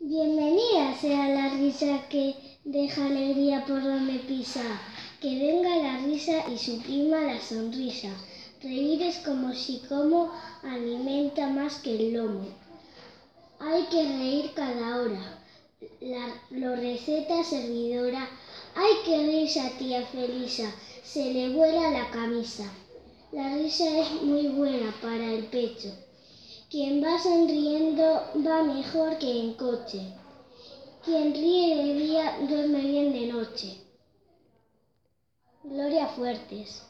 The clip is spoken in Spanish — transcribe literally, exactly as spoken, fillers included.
Bienvenida sea la risa que deja alegría por donde pisa, que venga la risa y su prima la sonrisa. Reír es como si como alimenta más que el lomo. Hay que reír cada hora, la, lo receta servidora. Hay que reírse a tía Felisa, se le vuela la camisa. La risa es muy buena para el pecho. Quien va sonriendo va mejor que en coche. Quien ríe de día duerme bien de noche. Gloria Fuertes.